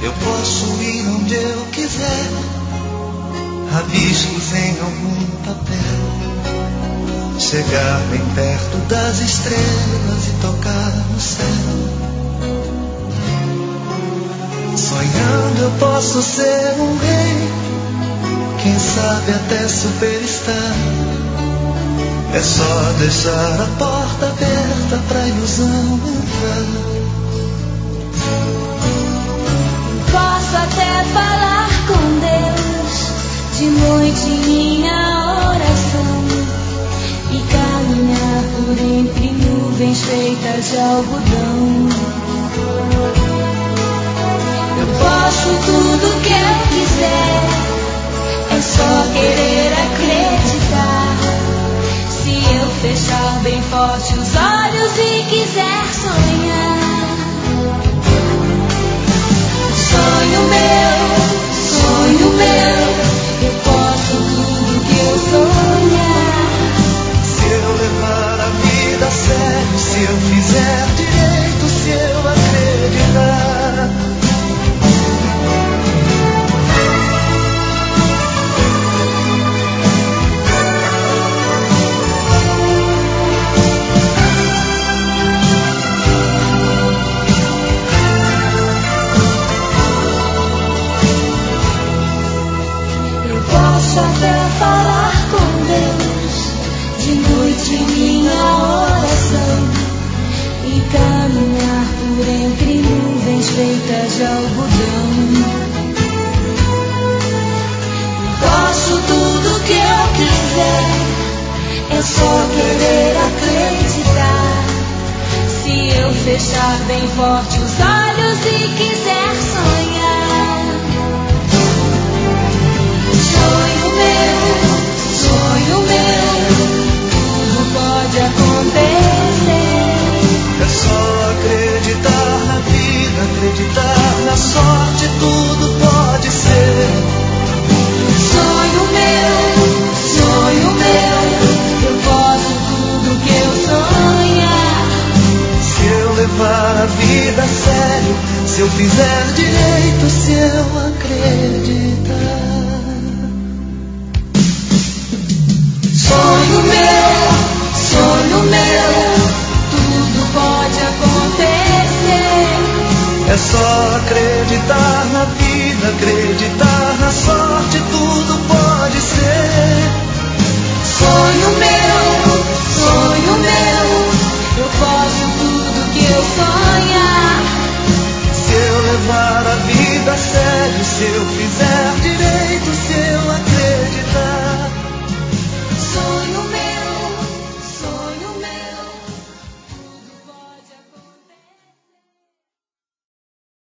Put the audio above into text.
Eu posso ir onde eu quiser, rabiscos em algum papel, chegar bem perto das estrelas e tocar no céu. Sonhando eu posso ser um rei, quem sabe até superstar. É só deixar a porta aberta pra ilusão entrar. Posso até falar com Deus de noite em minha oração e caminhar por entre nuvens feitas de algodão. Eu posso tudo que eu quiser, é só querer acreditar. Se eu fechar bem forte os olhos e quiser sonhar. Sonho meu, eu posso tudo que eu sonhar. Se eu levar a vida a sério, se eu fizer direito, se eu acreditar. Posso até falar com Deus de noite em minha oração e caminhar por entre nuvens feitas de algodão. Posso tudo que eu quiser, é só querer acreditar. Se eu fechar bem forte os olhos e quiser sonhar. Sonho meu, tudo pode acontecer. É só acreditar na vida, acreditar na sorte, tudo pode ser. Sonho meu, eu posso tudo que eu sonhar. Se eu levar a vida a sério, se eu fizer direito, se eu acreditar. Sonho meu, tudo pode acontecer. É só acreditar na vida, acreditar na sorte, tudo pode ser.